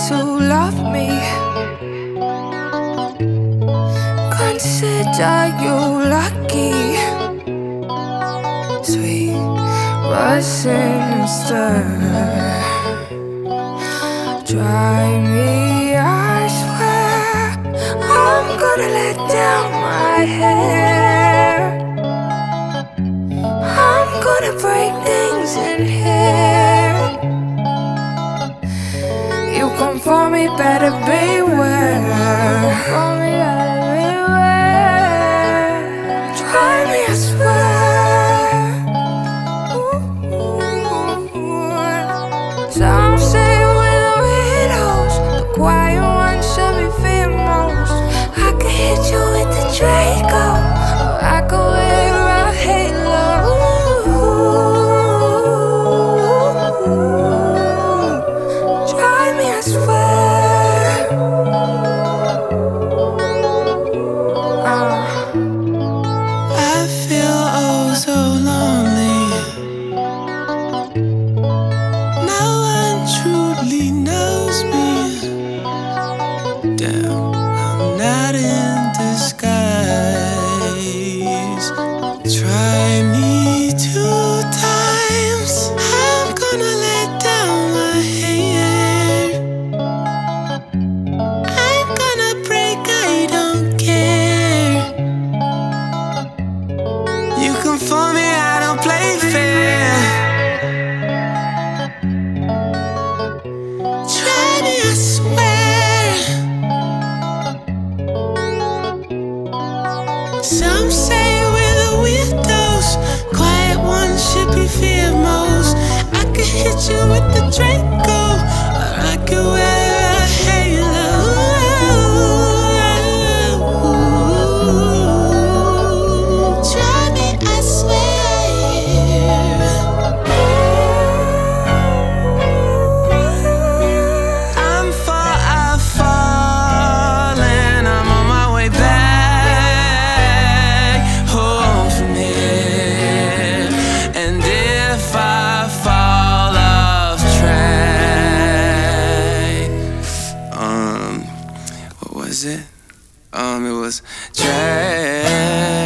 to love me. Consider you lucky, sweet but sinister. Try me, I swear. I'm gonna let down my hair. I'm gonna break things in here. You come for me, better beware. For me, better beware. Try me, I swear. Some say we're the widows, the quiet ones should be feared most. I could hit you with the Draco, or I could wear a halo. Try me, I swear. I feel oh so lonely. No one truly knows me. Damn, I'm not in disguise. Try me 2 times. I'm gonna let down my hair. I'm gonna break, I don't care. You come for me, I don't play fair. Try me, I swear. Some say we're the weirdos, quiet ones should be feared most. I could hit you with the Draco, or I could wear a halo. Try me, I swear. I've fallen, I'm on my way back home from here. And if I fall off track, what was it? It was track.